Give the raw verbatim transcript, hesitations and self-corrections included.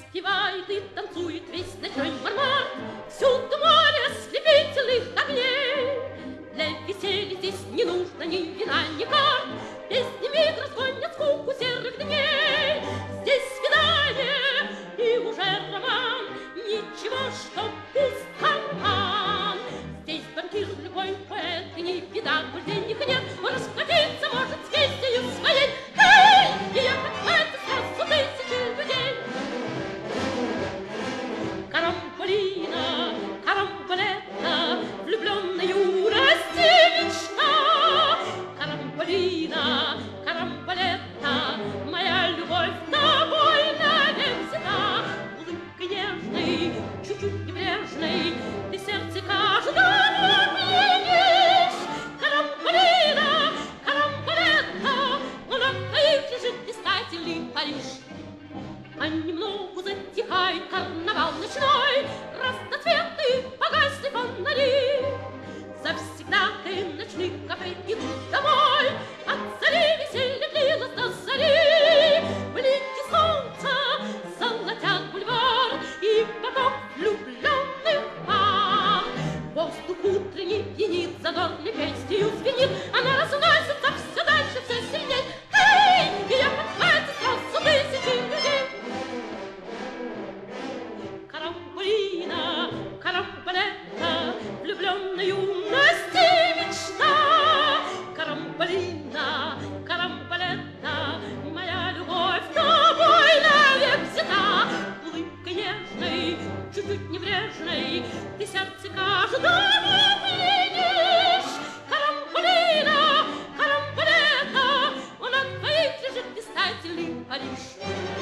распевает и танцует весь ночной мармар. Всюду море ослепительных огней. Для веселья здесь не нужно ни вина, ни карт. Песнями разгонят скуку серых дней. Здесь свидание и уже роман. Ничего, что пуст карман. Здесь банкир, любой поэт, и не беда, коль денег нет. Он расплатиться может с песнею своей. Эй! И я как мать сразу тысячи людей. Карамболина, карамболета, влюбленная юности мечта. Карамболина, карамболета, моя любовь тобой навек взята. Улыбкой нежной, чуть-чуть небрежной, ты сердце каждого пленишь. Карамболина, карамболета, но на твоих лежит блистательный Париж. А немного затихает карнавал ночной, разноцветные погасли фонари. Завсегдатаи ночных кафе идут домой, от зари веселье длилось до зари. Блики солнца золотят бульвар и поток влюбленных пар. Воздух утренний пьянит, задорной песнею звенит, она разносится все дальше, все сильней. Эй! И я подхватит сразу тысячи людей. Карамболина, карамболета, влюбленной юности мечта. Карамболина, карамболета, моя любовь тобой навек взята. Улыбкой нежной, чуть-чуть небрежной, ты сердце каждого пленишь. Карамболина, карамболета, он от твоих лежит блистательный Париж.